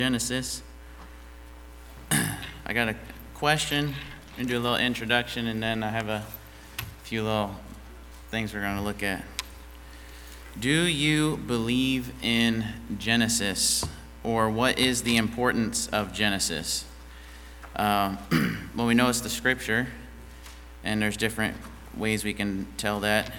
Genesis. I got a question and do a little introduction, and then I have a few little things we're going to look at. Do you believe in Genesis, or what is the importance of Genesis? Well, we know it's the scripture, and there's different ways we can tell that.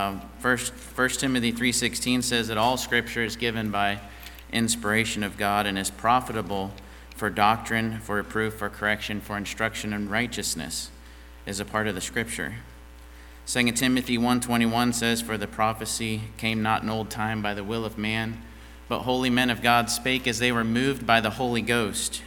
First Timothy 3:16 says that all scripture is given by inspiration of God and is profitable for doctrine, for reproof, for correction, for instruction in righteousness, is a part of the scripture. 2 Timothy 1:21 says, "For the prophecy came not in old time by the will of man, but holy men of God spake as they were moved by the Holy Ghost."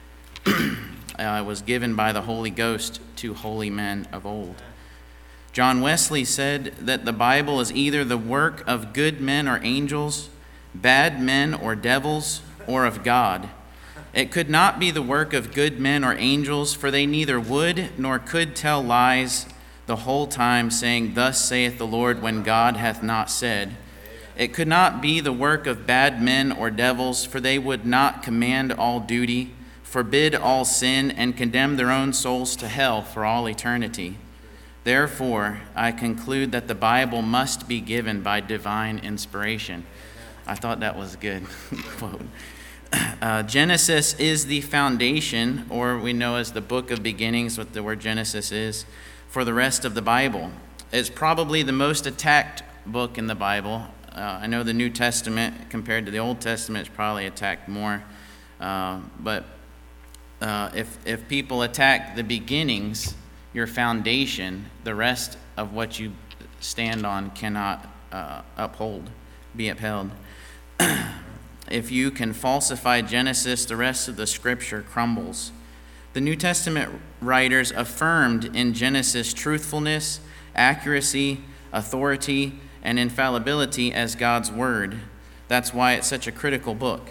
Was given by the Holy Ghost to holy men of old. John Wesley said that the Bible is either the work of good men or angels, bad men or devils, or of God. It could not be the work of good men or angels, for they neither would nor could tell lies the whole time, saying, "Thus saith the Lord," when God hath not said. It could not be the work of bad men or devils, for they would not command all duty, forbid all sin, and condemn their own souls to hell for all eternity. Therefore, I conclude that the Bible must be given by divine inspiration. I thought that was a good quote. Genesis is the foundation, or we know as the book of beginnings, what the word Genesis is, for the rest of the Bible. It's probably the most attacked book in the Bible. I know the New Testament, compared to the Old Testament, is probably attacked more. But if people attack the beginnings, your foundation, the rest of what you stand on cannot be upheld. If you can falsify Genesis, the rest of the scripture crumbles. The New Testament writers affirmed in Genesis truthfulness, accuracy, authority, and infallibility as God's word. That's why it's such a critical book.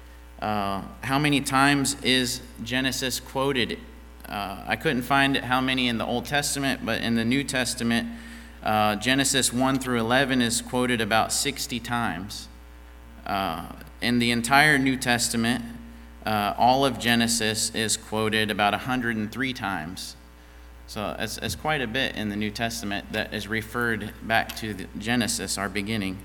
How many times is Genesis quoted? I couldn't find how many in the Old Testament, but in the New Testament, Genesis 1 through 11 is quoted about 60 times. In the entire New Testament, all of Genesis is quoted about 103 times. So it's quite a bit in the New Testament that is referred back to Genesis, our beginning.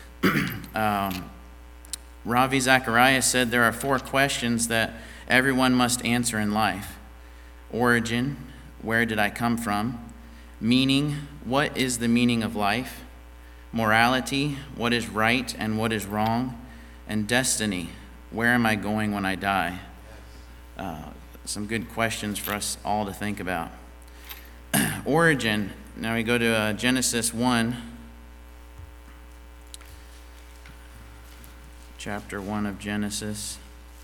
Ravi Zacharias said there are 4 questions that everyone must answer in life. Origin, where did I come from? Meaning, what is the meaning of life? Morality, what is right and what is wrong? And destiny, where am I going when I die? Some good questions for us all to think about. Origin, now we go to Genesis 1, chapter 1 of Genesis.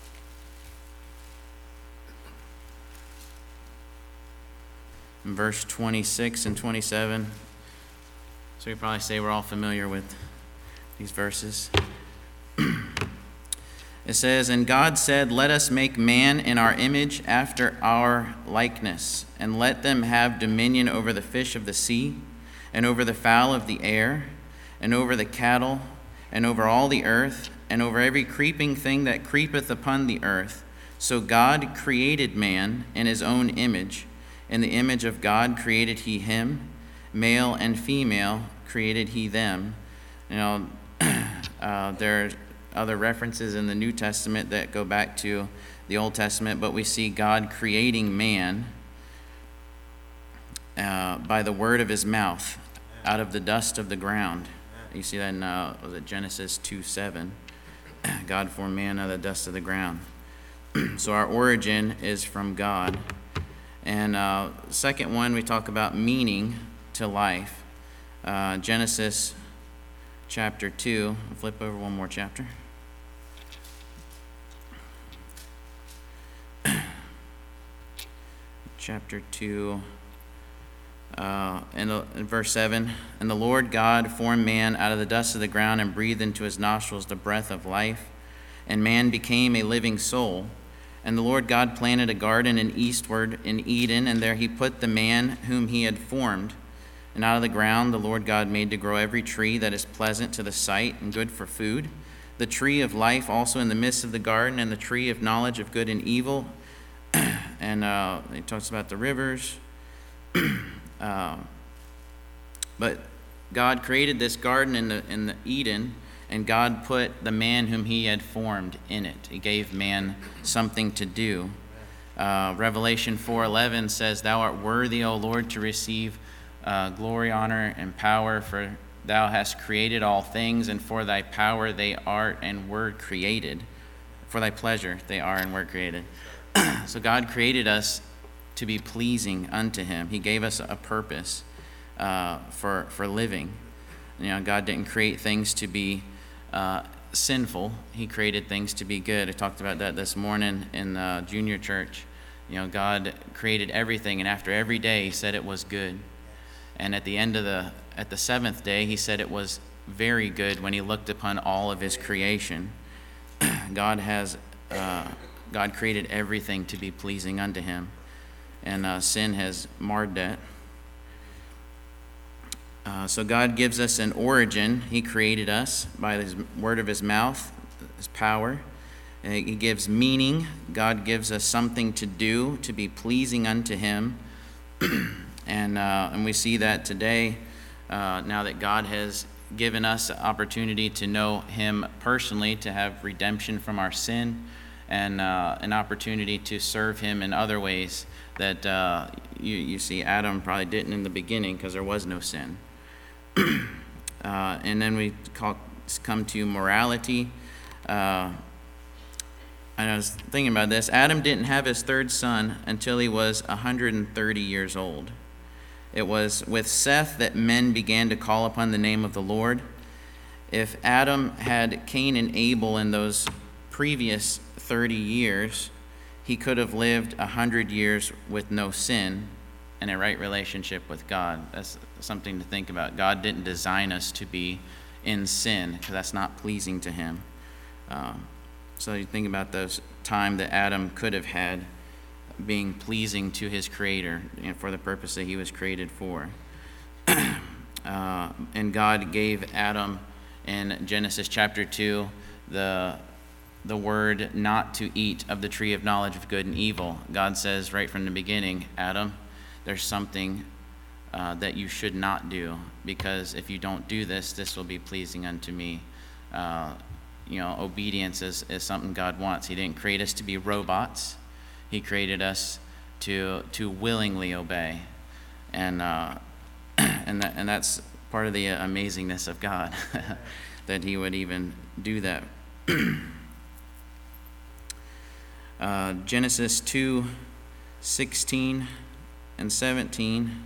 In verse 26 and 27. So we probably say we're all familiar with these verses. It says, "And God said, Let us make man in our image after our likeness, and let them have dominion over the fish of the sea, and over the fowl of the air, and over the cattle, and over all the earth, and over every creeping thing that creepeth upon the earth. So God created man in his own image. In the image of God created he him, male and female created he them." You know, there's other references in the New Testament that go back to the Old Testament, but we see God creating man by the word of his mouth, out of the dust of the ground. You see that in Genesis 2:7. God formed man out of the dust of the ground. So our origin is from God. And second one, we talk about meaning to life. Genesis chapter 2. I'll flip over one more chapter. Chapter 2, in verse 7. "And the Lord God formed man out of the dust of the ground and breathed into his nostrils the breath of life. And man became a living soul. And the Lord God planted a garden in eastward in Eden, and there he put the man whom he had formed. And out of the ground the Lord God made to grow every tree that is pleasant to the sight and good for food. the tree of life also in the midst of the garden, and the tree of knowledge of good and evil. And he talks about the rivers. But God created this garden in the Eden, and God put the man whom he had formed in it. He gave man something to do. Revelation 4:11 says, "Thou art worthy, O Lord, to receive glory, honor, and power, for thou hast created all things, and for thy power they are and were created. For thy pleasure they are and were created." So God created us to be pleasing unto him. He gave us a purpose for living. God didn't create things to be sinful. He created things to be good. I talked about that this morning in junior church. God created everything, and after every day he said it was good. And at the end of at the seventh day, he said it was very good when he looked upon all of his creation. God created everything to be pleasing unto him, and sin has marred that. So God gives us an origin. He created us by his word of his mouth, his power. He gives meaning. God gives us something to do to be pleasing unto him. And we see that today, now that God has given us the opportunity to know him personally, to have redemption from our sin, and an opportunity to serve him in other ways that you see Adam probably didn't in the beginning because there was no sin. And then we come to morality. And I was thinking about this. Adam didn't have his third son until he was 130 years old. It was with Seth that men began to call upon the name of the Lord. If Adam had Cain and Abel in those previous 30 years, he could have lived 100 years with no sin and a right relationship with God. That's something to think about. God didn't design us to be in sin, because that's not pleasing to him. So you think about those time that Adam could have had being pleasing to his Creator, for the purpose that he was created for. And God gave Adam in Genesis chapter 2 the word not to eat of the tree of knowledge of good and evil. God says right from the beginning, Adam, there's something that you should not do, because if you don't do this, this will be pleasing unto me. Obedience is something God wants. He didn't create us to be robots. He created us to willingly obey, and that's part of the amazingness of God, that he would even do that. Genesis 2:16 and 17.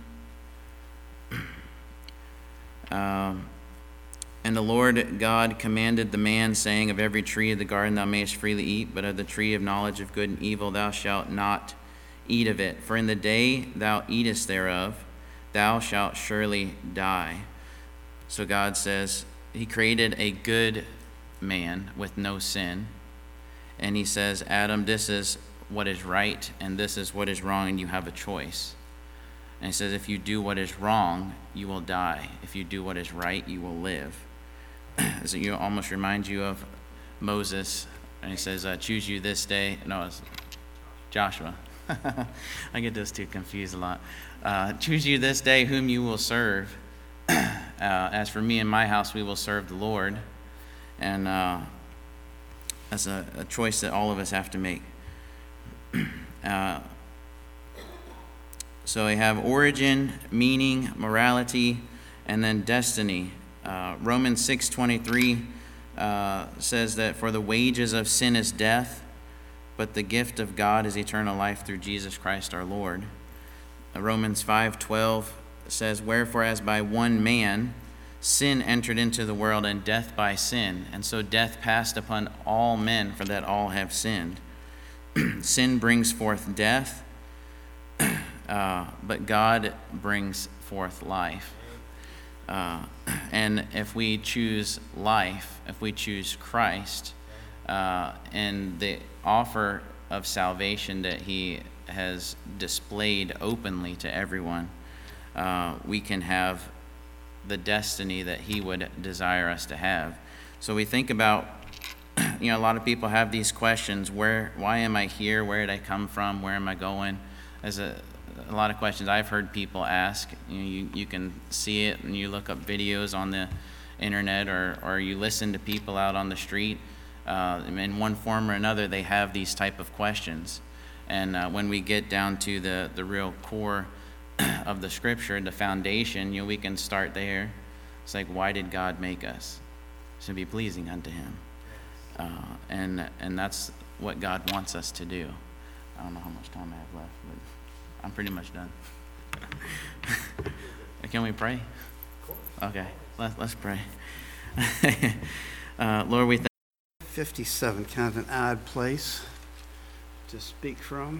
And the Lord God commanded the man, saying, Of every tree of the garden thou mayest freely eat, but of the tree of knowledge of good and evil thou shalt not eat of it. For in the day thou eatest thereof, thou shalt surely die. So God says he created a good man with no sin. And he says, Adam, this is what is right and this is what is wrong, and you have a choice. And he says, if you do what is wrong, you will die. If you do what is right, you will live. So it almost reminds you of Moses. And he says, choose you this day. No, it's Joshua. I get those two confused a lot. Choose you this day whom you will serve. As for me and my house, we will serve the Lord. And that's a choice that all of us have to make. So we have origin, meaning, morality, and then destiny. Romans 6:23 says that for the wages of sin is death, but the gift of God is eternal life through Jesus Christ our Lord. Romans 5:12 says, Wherefore as by one man sin entered into the world, and death by sin, and so death passed upon all men, for that all have sinned. Sin brings forth death, but God brings forth life. And if we choose life, if we choose Christ, and the offer of salvation that he has displayed openly to everyone, we can have the destiny that he would desire us to have. So we think about a lot of people have these questions. Why am I here? Where did I come from? Where am I going? There's a lot of questions I've heard people ask. You can see it when you look up videos on the internet, or you listen to people out on the street. In one form or another, they have these type of questions. And when we get down to the real core of the Scripture, the foundation, we can start there. It's like, why did God make us? To be pleasing unto Him. And that's what God wants us to do. I don't know how much time I have left, but I'm pretty much done. Can we pray? Okay, let's pray. Lord, we thank 57, kind of an odd place to speak from.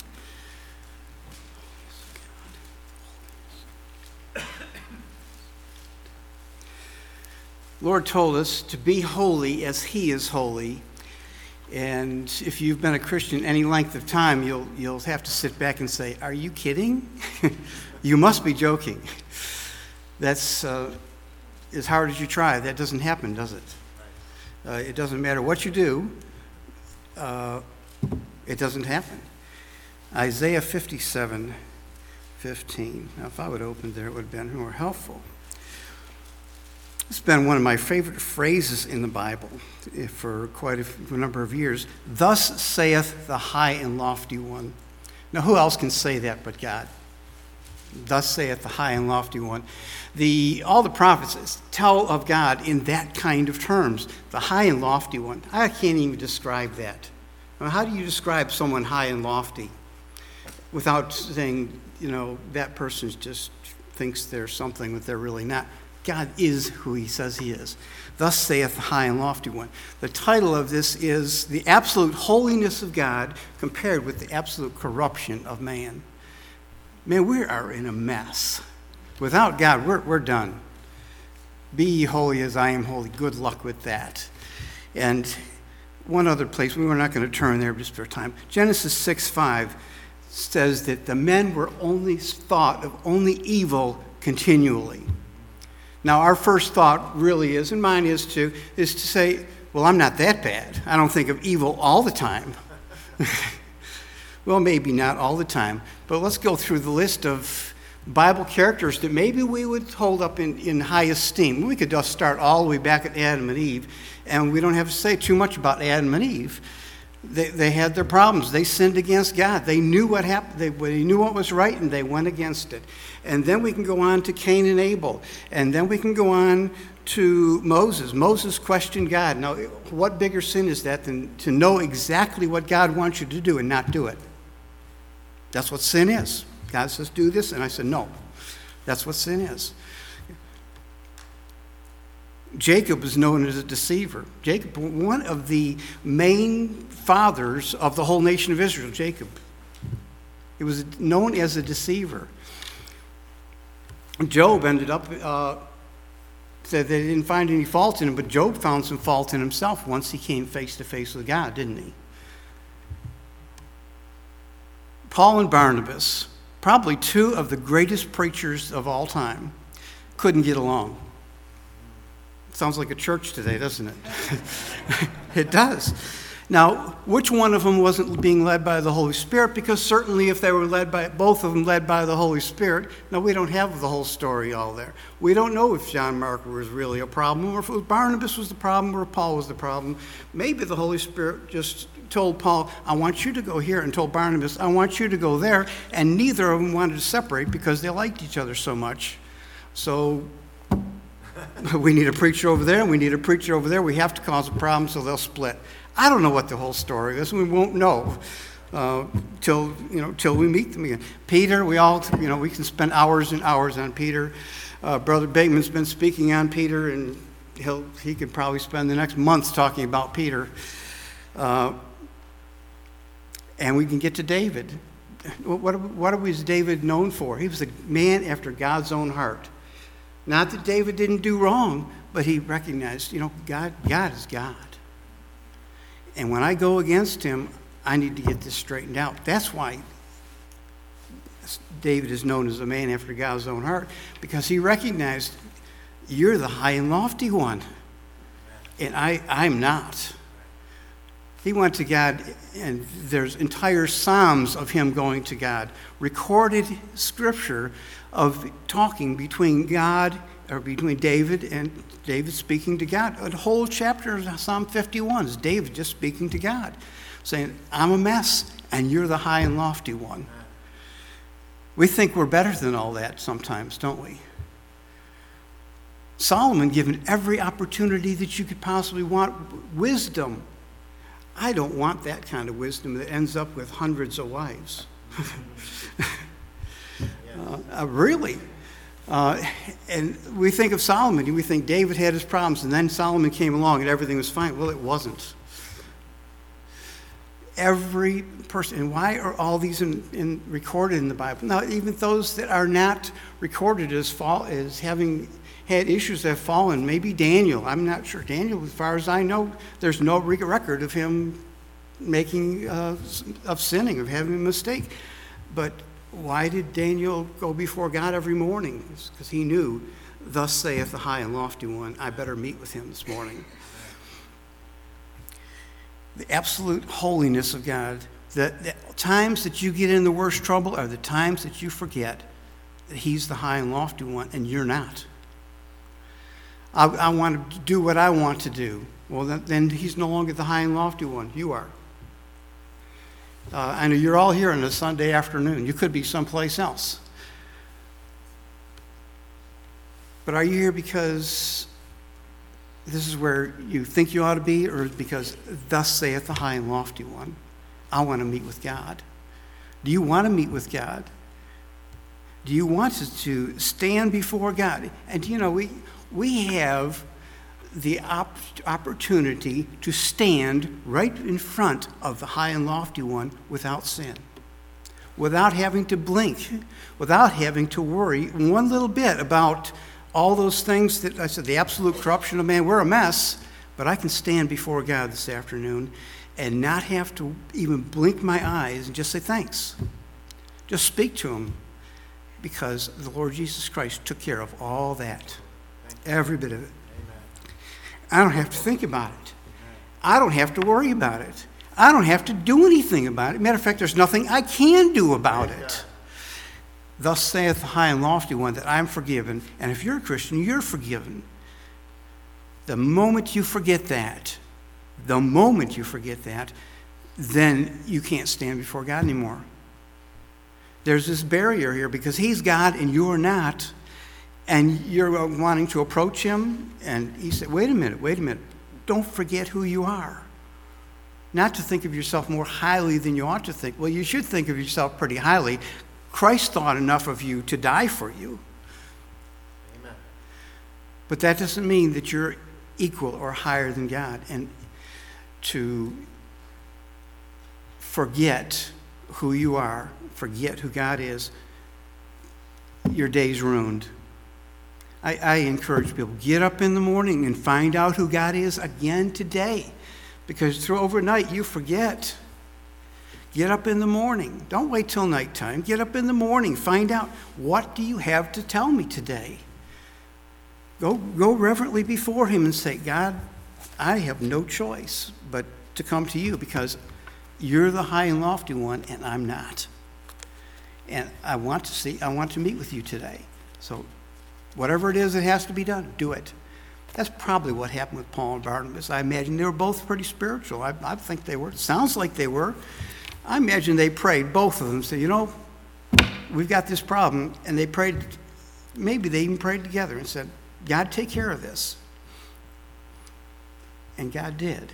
Lord told us to be holy as He is holy. And if you've been a Christian any length of time, you'll have to sit back and say, are you kidding? You must be joking. That's as hard as you try. That doesn't happen, does it? It doesn't matter what you do. It doesn't happen. Isaiah 57:15. Now, if I would open there, it would have been more helpful. It's been one of my favorite phrases in the Bible for quite a number of years. Thus saith the high and lofty one. Now, who else can say that but God? Thus saith the high and lofty one. All the prophets tell of God in that kind of terms. The high and lofty one. I can't even describe that. Now, how do you describe someone high and lofty without saying, that person just thinks they're something that they're really not? God is who He says He is. Thus saith the high and lofty one. The title of this is The Absolute Holiness of God Compared with the Absolute Corruption of Man. Man, we are in a mess. Without God, we're done. Be ye holy as I am holy. Good luck with that. And one other place, we were not going to turn there just for time. Genesis 6:5 says that the men were only thought of only evil continually. Now, our first thought really is, and mine is to say, well, I'm not that bad. I don't think of evil all the time. Well, maybe not all the time, but let's go through the list of Bible characters that maybe we would hold up in high esteem. We could just start all the way back at Adam and Eve, and we don't have to say too much about Adam and Eve. They had their problems. They sinned against God. They knew what happened. They knew what was right, and they went against it. And then we can go on to Cain and Abel. And then we can go on to Moses. Moses questioned God. Now, what bigger sin is that than to know exactly what God wants you to do and not do it? That's what sin is. God says, do this, and I said, no. That's what sin is. Jacob is known as a deceiver. Jacob, one of the main fathers of the whole nation of Israel, Jacob. He was known as a deceiver. Job ended up, said they didn't find any fault in him, but Job found some fault in himself once he came face to face with God, didn't he? Paul and Barnabas, probably two of the greatest preachers of all time, couldn't get along. Sounds like a church today, doesn't it? It does. Now, which one of them wasn't being led by the Holy Spirit? Because certainly if they were both of them led by the Holy Spirit, now we don't have the whole story all there. We don't know if John Mark was really a problem, or if Barnabas was the problem, or if Paul was the problem. Maybe the Holy Spirit just told Paul, I want you to go here, and told Barnabas, I want you to go there, and neither of them wanted to separate because they liked each other so much. So we need a preacher over there, and we need a preacher over there. We have to cause a problem, so they'll split. I don't know what the whole story is. We won't know till we meet them again. Peter, we can spend hours and hours on Peter. Brother Bateman's been speaking on Peter, and he could probably spend the next month talking about Peter. And we can get to David. What was David known for? He was a man after God's own heart. Not that David didn't do wrong, but he recognized, God is God. And when I go against him, I need to get this straightened out. That's why David is known as a man after God's own heart, because he recognized, you're the high and lofty one, and I'm not. He went to God, and there's entire psalms of him going to God. Recorded scripture of talking between God, or between David and David speaking to God. A whole chapter of Psalm 51 is David just speaking to God, saying, I'm a mess, and you're the high and lofty one. We think we're better than all that sometimes, don't we? Solomon, given every opportunity that you could possibly want, wisdom. I don't want that kind of wisdom that ends up with hundreds of wives. Really. And we think of Solomon, and we think David had his problems, and then Solomon came along and everything was fine. Well, it wasn't. Every person, and why are all these recorded in the Bible? Now, even those that are not recorded as having had issues that have fallen, maybe Daniel. I'm not sure. Daniel, as far as I know, there's no record of him making, of sinning, of having a mistake. But why did Daniel go before God every morning? Because he knew, thus saith the high and lofty one, I better meet with him this morning. The absolute holiness of God. The times that you get in the worst trouble are the times that you forget that he's the high and lofty one and you're not. I want to do what I want to do. Well, then he's no longer the high and lofty one. You are. I know you're all here on a Sunday afternoon. You could be someplace else. But are you here because this is where you think you ought to be, or because thus saith the high and lofty one? I want to meet with God. Do you want to meet with God? Do you want to stand before God? And you know, we have the opportunity to stand right in front of the high and lofty one without sin, without having to blink, without having to worry one little bit about all those things that I said, the absolute corruption of man. We're a mess, but I can stand before God this afternoon and not have to even blink my eyes and just say thanks. Just speak to him, because the Lord Jesus Christ took care of all that. Every bit of it. Amen. I don't have to think about it. I don't have to worry about it. I don't have to do anything about it. Matter of fact, there's nothing I can do about it. Thus saith the high and lofty one that I'm forgiven. And if you're a Christian, you're forgiven. The moment you forget that, then you can't stand before God anymore. There's this barrier here because he's God and you're not. And you're wanting to approach him, and he said, wait a minute. Don't forget who you are. Not to think of yourself more highly than you ought to think. Well, you should think of yourself pretty highly. Christ thought enough of you to die for you. Amen. But that doesn't mean that you're equal or higher than God. And to forget who you are, forget who God is, your day's ruined. I encourage people, get up in the morning and find out who God is again today. Because through overnight, you forget. Get up in the morning. Don't wait till nighttime. Get up in the morning. Find out, what do you have to tell me today? Go reverently before him and say, God, I have no choice but to come to you because you're the high and lofty one and I'm not. And I want to meet with you today. So whatever it is that has to be done, do it. That's probably what happened with Paul and Barnabas. I imagine they were both pretty spiritual. I think they were. It sounds like they were. I imagine they prayed, both of them, said, we've got this problem. And they prayed, maybe they even prayed together and said, God, take care of this. And God did.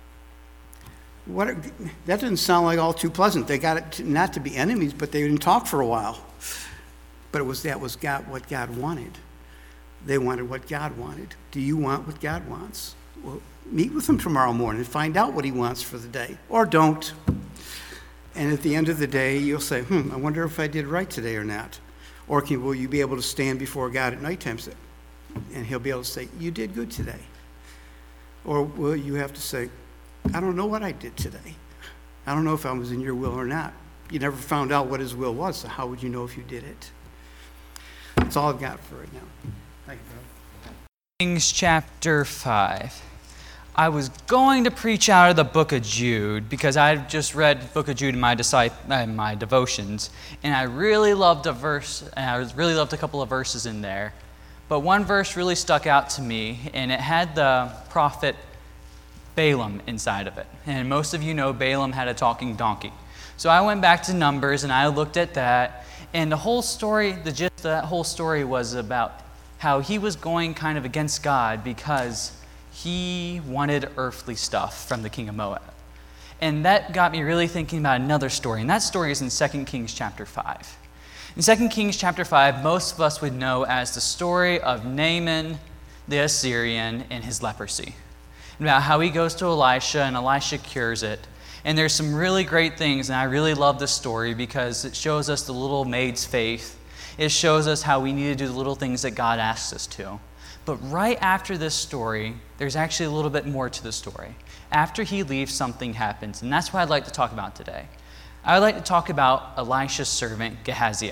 That doesn't sound like all too pleasant. They got it not to be enemies, but they didn't talk for a while. But that was what God wanted. They wanted what God wanted. Do you want what God wants? Well, meet with him tomorrow morning and find out what he wants for the day. Or don't. And at the end of the day, you'll say, I wonder if I did right today or not. Or will you be able to stand before God at nighttime and he'll be able to say, you did good today. Or will you have to say, I don't know what I did today. I don't know if I was in your will or not. You never found out what his will was, so how would you know if you did it? That's all I've got for right now. Thank you, brother. Kings chapter 5. I was going to preach out of the book of Jude because I just read the book of Jude in my devotions, and I really loved a verse, and I really loved a couple of verses in there. But one verse really stuck out to me, and it had the prophet Balaam inside of it. And most of you know Balaam had a talking donkey. So I went back to Numbers, and I looked at that, and the whole story, the gist of that whole story was about how he was going kind of against God because he wanted earthly stuff from the king of Moab. And that got me really thinking about another story, and that story is in 2 Kings chapter 5. In 2 Kings chapter 5, most of us would know as the story of Naaman the Assyrian and his leprosy. About how he goes to Elisha, and Elisha cures it. And there's some really great things, and I really love this story because it shows us the little maid's faith. It shows us how we need to do the little things that God asks us to. But right after this story, there's actually a little bit more to the story. After he leaves, something happens, and that's what I'd like to talk about today. I would like to talk about Elisha's servant, Gehazi.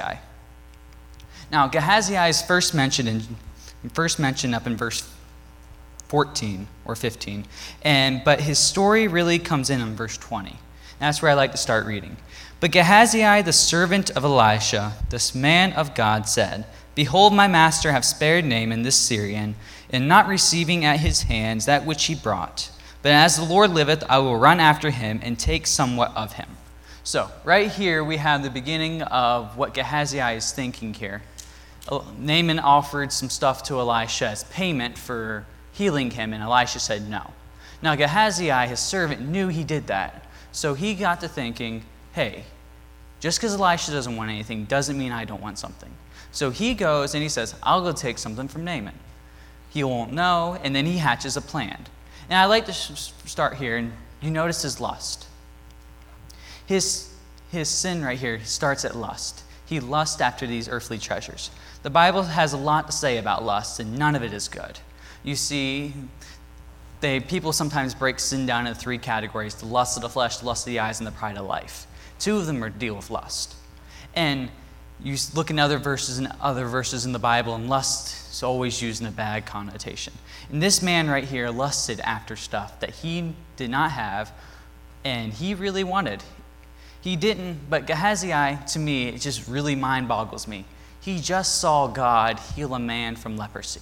Now, Gehazi is first mentioned up in verse 14 or 15, but his story really comes in verse 20. That's where I like to start reading. But Gehazi, the servant of Elisha, this man of God, said, Behold, my master hath spared Naaman this Syrian, in not receiving at his hands that which he brought. But as the Lord liveth, I will run after him and take somewhat of him. So, right here we have the beginning of what Gehazi is thinking here. Naaman offered some stuff to Elisha as payment for healing him, and Elisha said no. Now Gehazi, his servant, knew he did that. So he got to thinking, hey, just because Elisha doesn't want anything doesn't mean I don't want something. So he goes and he says, I'll go take something from Naaman. He won't know, and then he hatches a plan. And I like to start here, and you notice his lust. His sin right here starts at lust. He lusts after these earthly treasures. The Bible has a lot to say about lust, and none of it is good. You see, people sometimes break sin down into three categories: the lust of the flesh, the lust of the eyes, and the pride of life. Two of them deal with lust. And you look in other verses in the Bible, and lust is always used in a bad connotation. And this man right here lusted after stuff that he did not have, and he really wanted. He didn't, but Gehazi, to me, it just really mind boggles me. He just saw God heal a man from leprosy.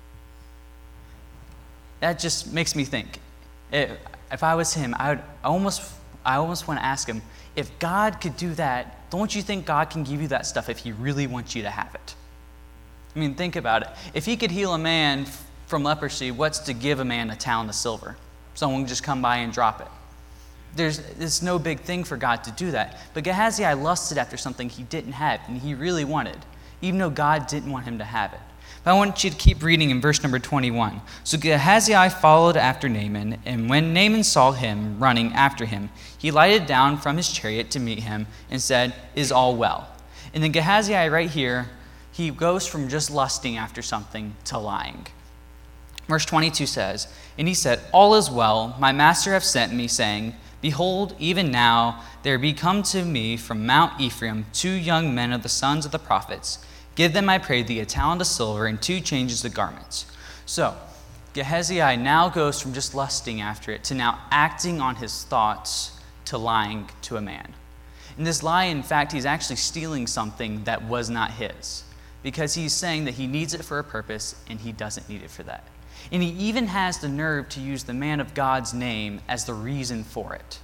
That just makes me think. If I was him, I almost want to ask him, if God could do that, don't you think God can give you that stuff if he really wants you to have it? I mean, think about it. If he could heal a man from leprosy, what's to give a man a talent of silver? Someone can just come by and drop it. It's no big thing for God to do that. But Gehazi lusted after something he didn't have, and he really wanted, even though God didn't want him to have it. But I want you to keep reading in verse number 21. So Gehazi followed after Naaman, and when Naaman saw him running after him, he lighted down from his chariot to meet him and said, Is all well? And then Gehazi right here, he goes from just lusting after something to lying. Verse 22 says, And he said, All is well, my master hath sent me, saying, Behold, even now there be come to me from Mount Ephraim 2 young men of the sons of the prophets. Give them, I pray thee, a talent of silver and 2 changes of garments. So, Gehazi now goes from just lusting after it to now acting on his thoughts to lying to a man. In this lie, in fact, he's actually stealing something that was not his, because he's saying that he needs it for a purpose and he doesn't need it for that. And he even has the nerve to use the man of God's name as the reason for it.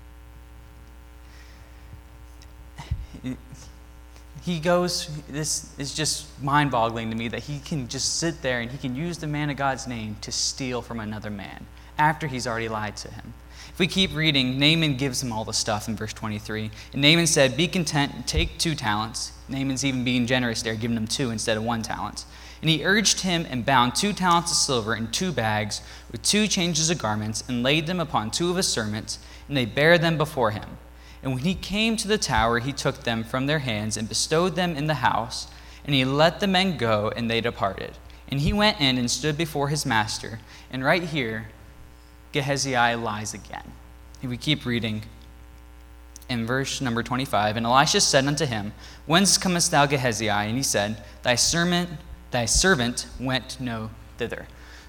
This is just mind-boggling to me that he can just sit there and he can use the man of God's name to steal from another man after he's already lied to him. If we keep reading, Naaman gives him all the stuff in verse 23. And Naaman said, Be content and take 2 talents. Naaman's even being generous there, giving him 2 instead of 1 talent. And he urged him and bound 2 talents of silver in 2 bags with 2 changes of garments and laid them upon 2 of his servants, and they bare them before him. And when he came to the tower, he took them from their hands and bestowed them in the house, and he let the men go, and they departed. And he went in and stood before his master. And right here, Gehazi lies again. And we keep reading in verse number 25. And Elisha said unto him, Whence comest thou, Gehazi? And he said, Thy servant went no thither.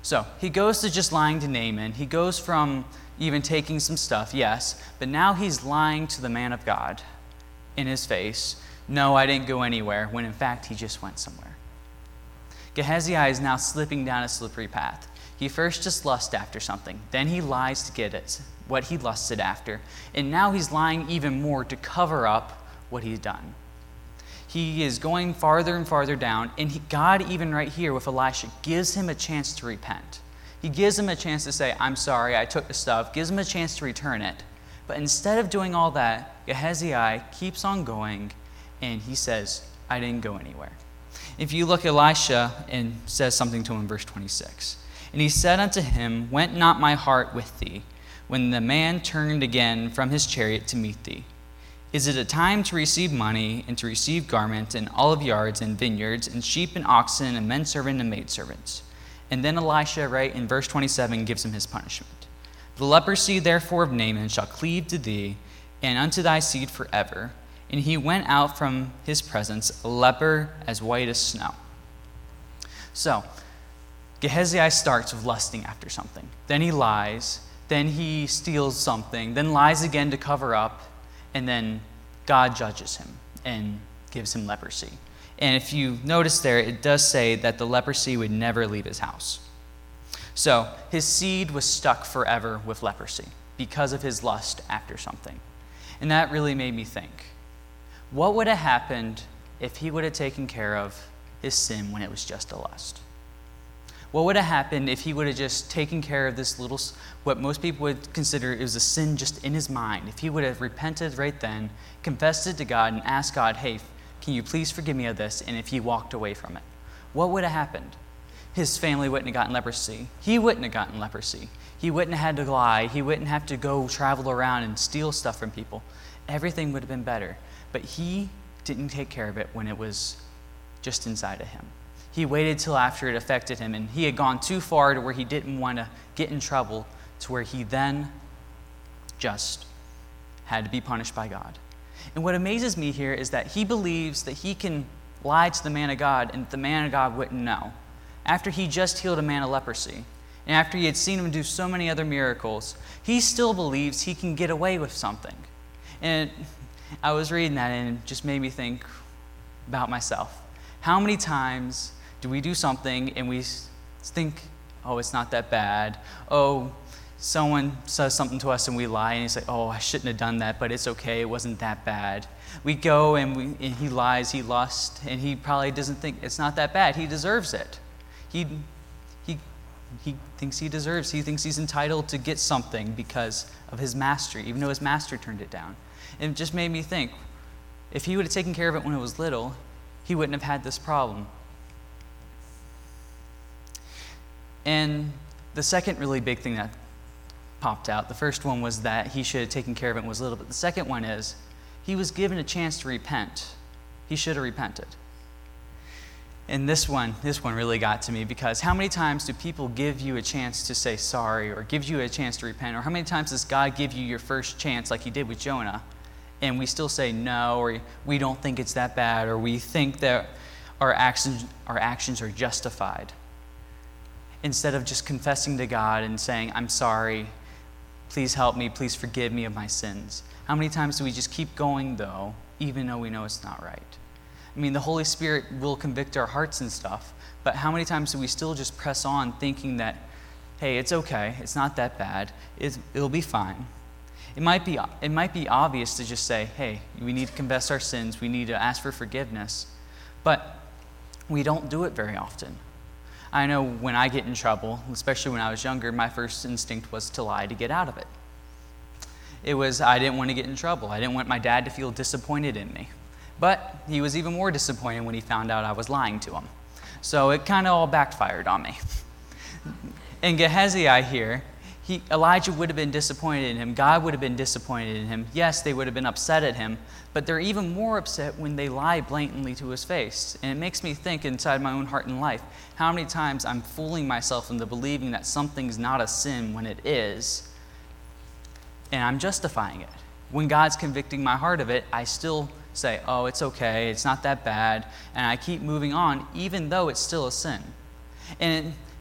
So he goes to just lying to Naaman. He goes from even taking some stuff, yes, but now he's lying to the man of God in his face. No, I didn't go anywhere, when in fact he just went somewhere. Gehazi is now slipping down a slippery path. He first just lusts after something. Then he lies to get it, what he lusted after. And now he's lying even more to cover up what he's done. He is going farther and farther down, and God, even right here with Elisha, gives him a chance to repent. He gives him a chance to say, I'm sorry, I took the stuff, gives him a chance to return it. But instead of doing all that, Gehazi keeps on going, and he says, I didn't go anywhere. If you look at Elisha, and says something to him in verse 26. And he said unto him, Went not my heart with thee, when the man turned again from his chariot to meet thee? Is it a time to receive money, and to receive garment, and olive yards, and vineyards, and sheep, and oxen, and men servants, and maidservants? And then Elisha, right in verse 27, gives him his punishment. The leprosy, therefore, of Naaman shall cleave to thee, and unto thy seed forever. And he went out from his presence, a leper as white as snow. So, Gehazi starts with lusting after something. Then he lies. Then he steals something. Then lies again to cover up. And then God judges him and gives him leprosy. And if you notice there, it does say that the leprosy would never leave his house. So his seed was stuck forever with leprosy because of his lust after something. And that really made me think, what would have happened if he would have taken care of his sin when it was just a lust? What would have happened if he would have just taken care of this little, what most people would consider is a sin just in his mind? If he would have repented right then, confessed it to God, and asked God, hey, can you please forgive me of this? And if he walked away from it, what would have happened? His family wouldn't have gotten leprosy. He wouldn't have gotten leprosy. He wouldn't have had to lie. He wouldn't have to go travel around and steal stuff from people. Everything would have been better. But he didn't take care of it when it was just inside of him. He waited till after it affected him, and he had gone too far to where he didn't want to get in trouble, to where he then just had to be punished by God. And what amazes me here is that he believes that he can lie to the man of God, and the man of God wouldn't know. After he just healed a man of leprosy, and after he had seen him do so many other miracles, he still believes he can get away with something. And I was reading that, and it just made me think about myself. How many times do we do something and we think, oh, it's not that bad? Oh, someone says something to us and we lie and you say, oh, I shouldn't have done that, but it's okay, it wasn't that bad. We go and he lies, he lusts, and he probably doesn't think it's not that bad. He deserves it. He thinks he deserves, he thinks he's entitled to get something because of his master, even though his master turned it down. And it just made me think, if he would have taken care of it when it was little, he wouldn't have had this problem. And the second really big thing that popped out, the first one was that he should have taken care of it when it was little, but the second one is he was given a chance to repent. He should have repented. And this one really got to me, because how many times do people give you a chance to say sorry or give you a chance to repent? Or how many times does God give you your first chance like he did with Jonah, and we still say no, or we don't think it's that bad, or we think that our actions are justified, instead of just confessing to God and saying, I'm sorry, please help me, please forgive me of my sins? How many times do we just keep going, though, even though we know it's not right? I mean, the Holy Spirit will convict our hearts and stuff, but how many times do we still just press on thinking that, hey, it's okay, it's not that bad, it'll be fine? It might be obvious to just say, hey, we need to confess our sins, we need to ask for forgiveness, but we don't do it very often. I know when I get in trouble, especially when I was younger, my first instinct was to lie to get out of it. I didn't want to get in trouble. I didn't want my dad to feel disappointed in me. But he was even more disappointed when he found out I was lying to him. So it kind of all backfired on me. And Gehazi here, Elijah would have been disappointed in him. God would have been disappointed in him. Yes, they would have been upset at him, but they're even more upset when they lie blatantly to his face. And it makes me think inside my own heart and life, how many times I'm fooling myself into believing that something's not a sin when it is, and I'm justifying it. When God's convicting my heart of it, I still say, oh, it's okay, it's not that bad, and I keep moving on, even though it's still a sin. And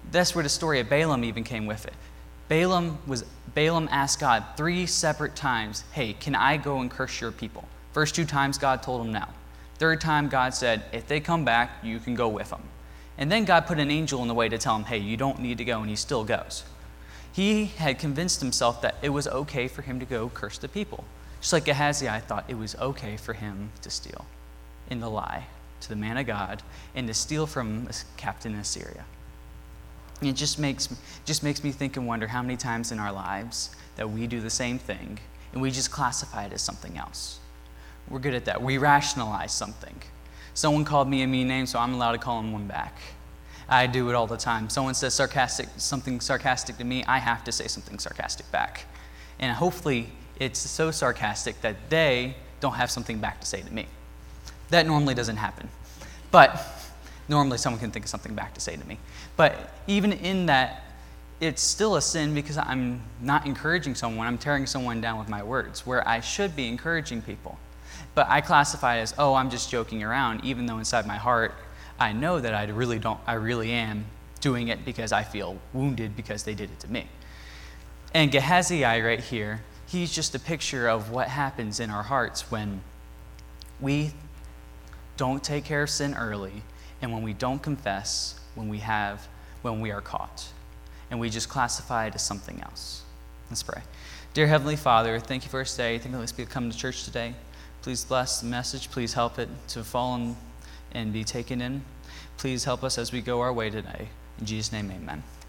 that's where the story of Balaam even came with it. Balaam asked God 3 separate times, hey, can I go and curse your people? First 2 times God told him no. Third time God said, if they come back, you can go with them. And then God put an angel in the way to tell him, hey, you don't need to go, and he still goes. He had convinced himself that it was okay for him to go curse the people. Just like Gehazi, I thought it was okay for him to steal and to lie to the man of God and to steal from a captain in Assyria. And it just makes me think and wonder how many times in our lives that we do the same thing and we just classify it as something else. We're good at that. We rationalize something. Someone called me a mean name, so I'm allowed to call him one back. I do it all the time. Someone says something sarcastic to me, I have to say something sarcastic back. And hopefully it's so sarcastic that they don't have something back to say to me. That normally doesn't happen. But normally someone can think of something back to say to me. But even in that, it's still a sin because I'm not encouraging someone. I'm tearing someone down with my words, where I should be encouraging people. But I classify it as, oh, I'm just joking around, even though inside my heart, I know that I really am doing it because I feel wounded because they did it to me. And Gehazi right here, he's just a picture of what happens in our hearts when we don't take care of sin early and when we don't confess when we are caught. And we just classify it as something else. Let's pray. Dear Heavenly Father, thank you for this day. Thank you for let's be come to church today. Please bless the message. Please help it to fall and be taken in. Please help us as we go our way today. In Jesus' name, amen.